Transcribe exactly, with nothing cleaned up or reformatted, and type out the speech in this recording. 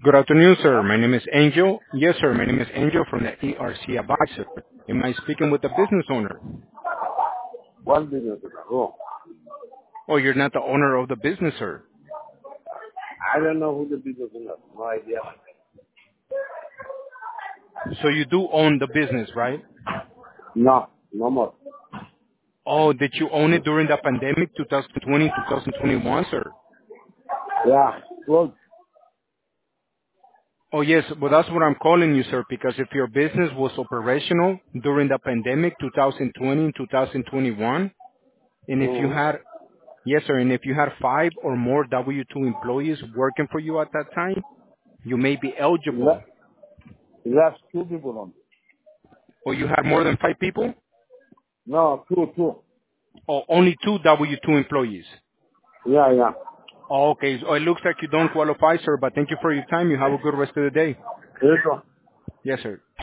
Good afternoon, sir. Hello? My name is Angel. Yes, sir. My name is Angel from the E R C Advisor. Am I speaking with the business owner? One business ago. Oh, you're not the owner of the business, sir. I don't know who the business is. No idea. So you do own the business, right? No, no more. Oh, did you own it during the pandemic, twenty twenty, twenty twenty-one, sir? Yeah, close. Oh, yes. Well, that's what I'm calling you, sir, because if your business was operational during the pandemic, twenty twenty and twenty twenty-one, and if you Mm-hmm. had, yes, sir, and if you had five or more W two employees working for you at that time, you may be eligible. Le- left two people on. Or you had more than five people? No, two, two. Or only two W two employees? Yeah, yeah. Oh, okay. So it looks like you don't qualify, sir, but thank you for your time. You have a good rest of the day. Eso. Yes, sir.